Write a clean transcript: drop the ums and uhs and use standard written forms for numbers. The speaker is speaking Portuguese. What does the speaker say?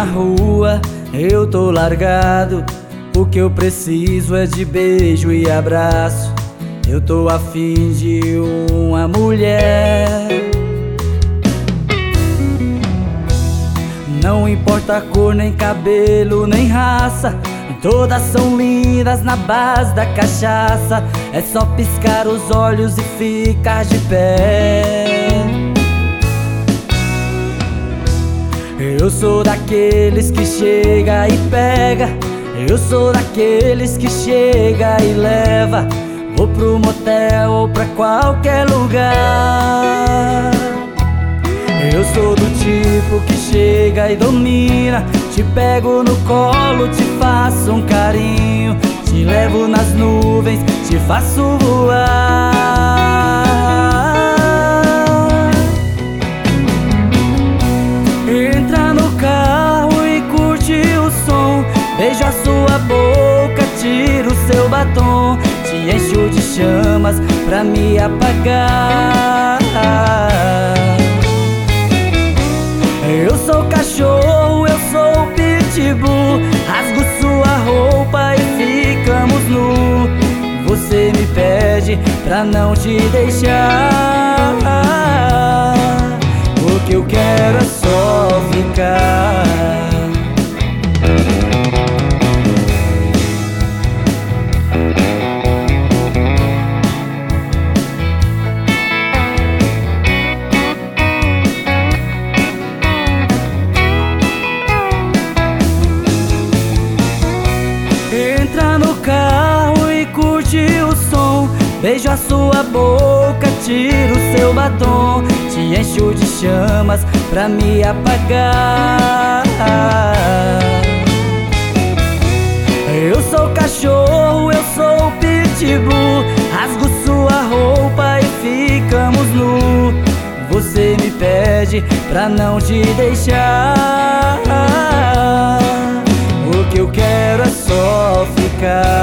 na rua, eu tô largado. O que eu preciso é de beijo e abraço. Eu tô afim de uma mulher. Não importa a cor, nem cabelo, nem raça, todas são lindas na base da cachaça. É só piscar os olhos e ficar de pé. Eu sou daqueles que chega e pega, eu sou daqueles que chega e leva. Vou pro motel ou pra qualquer lugar. Eu sou do tipo que chega e domina. Te pego no colo, te faço um carinho, te levo nas nuvens, te faço voar. Entra no carro e curte o som, beijo a sua boca, tiro o seu batom, te encho de chamas pra me apagar. Eu sou cachorro, eu sou pitbull, rasgo sua roupa e ficamos nu. Você me pede pra não te deixar, o que eu quero é só ficar. Entra no carro e curte o som, beijo a sua boca, tiro o seu batom, te encho de chamas pra me apagar. Eu sou cachorro, eu sou pitbull, rasgo sua roupa e ficamos nu. Você me pede pra não te deixar, o que eu quero é só ficar.